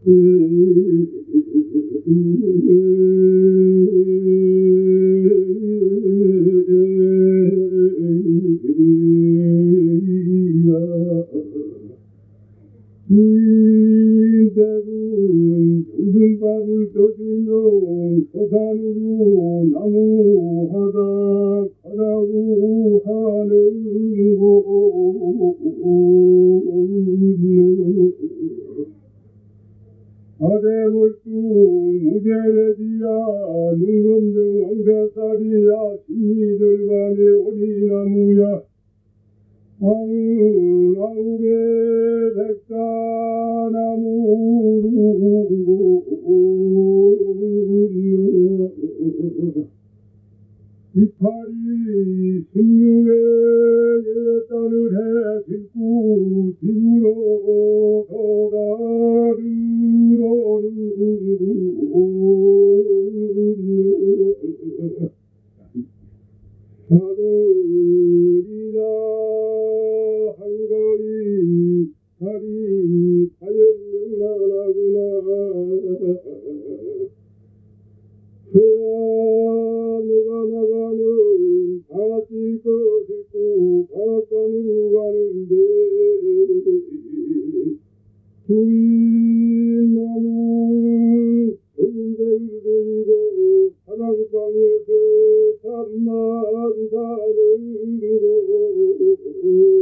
주인댁은 정등밥을 떠주며 서산으로 나무하다 가라고 하는 곳 아래물도 무제레지야 눈검정 왕대살이야 십리절간의 오리나무야 아우게 백사나무로 이파리 16에 예단을 해 싣고 집으로 돌아르러는 하늘이라 한가위 다리 과연명나나구나 회야 너가 나가는 다시 꺼지고 바깥으로 가는데 주인 너무 좋은 데를 데리고 사랑방에서 잠만 자는 곳